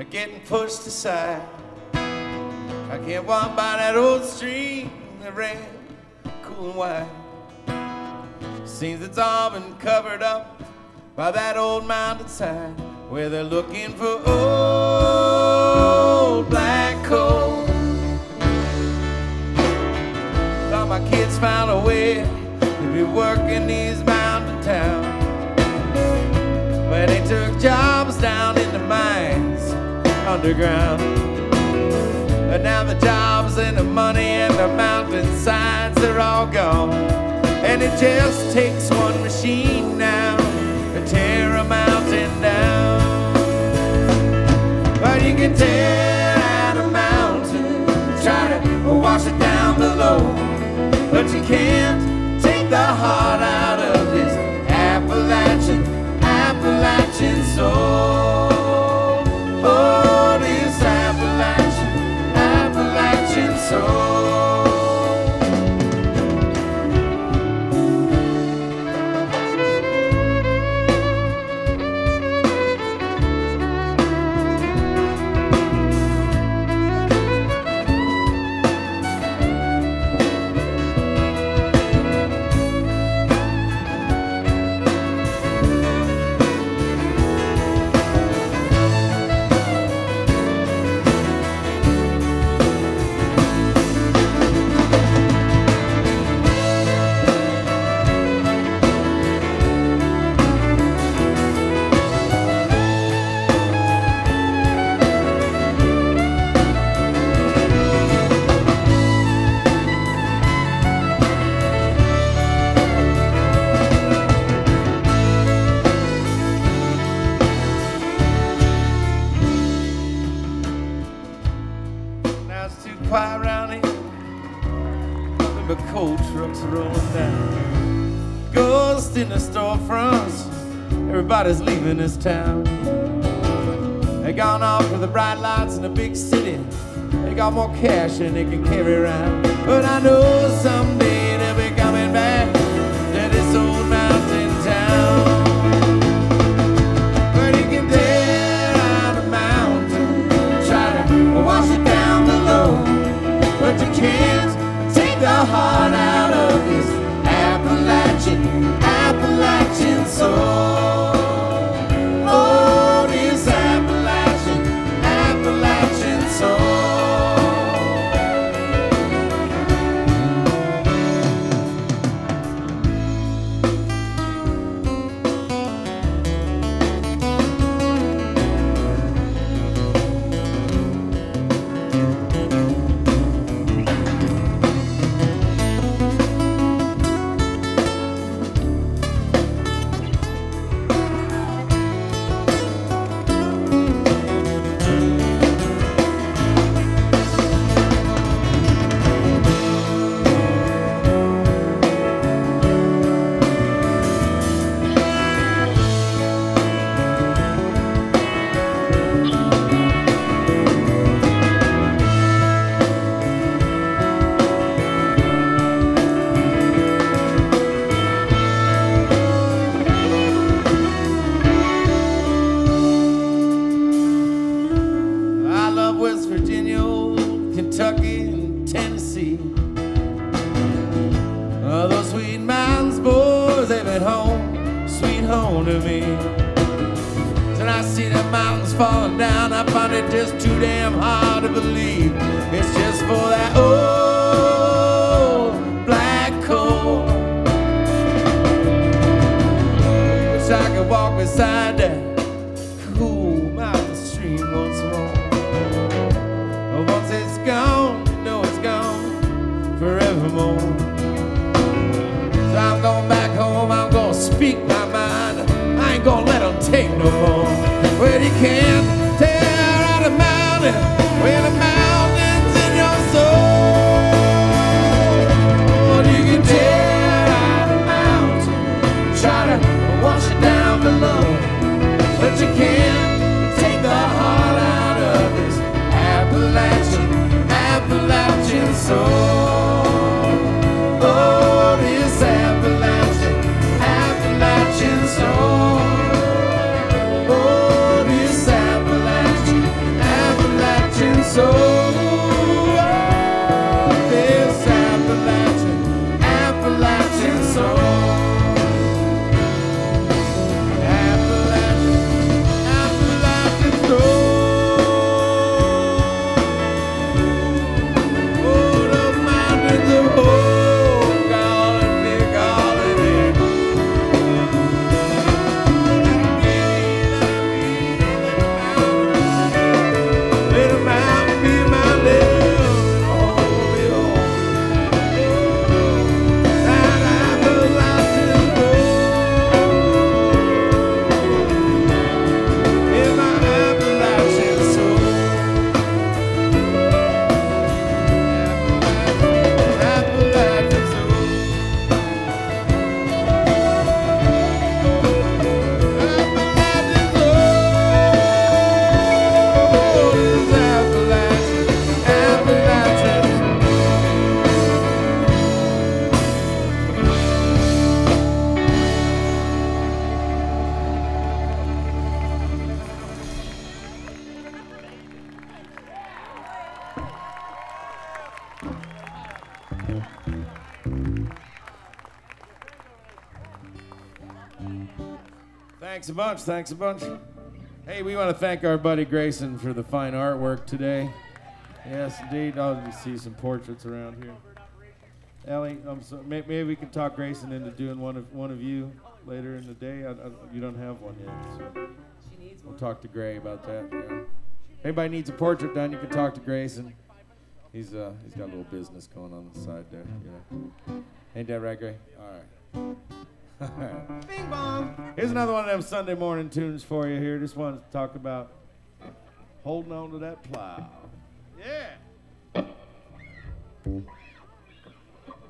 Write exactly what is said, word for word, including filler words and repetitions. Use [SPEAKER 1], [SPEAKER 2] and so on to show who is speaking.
[SPEAKER 1] getting pushed aside. I can't walk by that old stream that ran cool and wide. Seems it's all been covered up by that old mountainside where they're looking for old black coal. Thought my kids found a way to be working these mountain towns, where they took jobs down in the mines underground. But now the jobs and the money and the mountainsides are all gone, and it just takes one machine now to tear a mountain down. But you can tear out a mountain, try to wash it down below, but you can't take the heart out of this Appalachian, Appalachian soul. Oh, this Appalachian, Appalachian soul. Quiet around here, nothing but coal trucks rolling down. Ghosts in the storefronts, everybody's leaving this town. They gone off to the bright lights in the big city. They got more cash than they can carry around. But I know someday they'll be coming back to this old mountain town. Where you can tear out a mountain, try to wash it down below, but you can't take the heart out of this Appalachian, Appalachian soul. Oh, this Appalachian, Appalachian soul. West Virginia, Kentucky, and Tennessee. Oh, those sweet mountains, boys, they've been home, sweet home to me. When I see the mountains falling down, I find it just too damn hard to believe it's just for that old black coal. Wish I could walk beside that cool mountain stream once more. Once it's gone, you know it's gone forevermore. So I'm going back home, I'm gonna speak my mind. I ain't gonna let them take no more. Well, you can't tear out a mountain when the mountain's in your soul. You can tear out a mountain, try to wash it down below, but you can't take the heart out of this Appalachian, Appalachian soul. Oh, this Appalachian, Appalachian soul. Oh, this Appalachian. Thanks a bunch, thanks a bunch. Hey, we want to thank our buddy Grayson for the fine artwork today. Yes, indeed. Oh, you see some portraits around here. Ellie, um, so may, maybe we can talk Grayson into doing one of one of you later in the day. I, I, you don't have one yet, so
[SPEAKER 2] She needs
[SPEAKER 1] we'll
[SPEAKER 2] one.
[SPEAKER 1] talk to Gray about that. Yeah. If anybody needs a portrait done, you can talk to Grayson. He's uh he's got a little business going on the side there. Yeah. Ain't that right, Gray? All right. All right.
[SPEAKER 2] Bing bong.
[SPEAKER 1] Here's another one of them Sunday morning tunes for you here. Just wanted to talk about holding on to that plow. Yeah.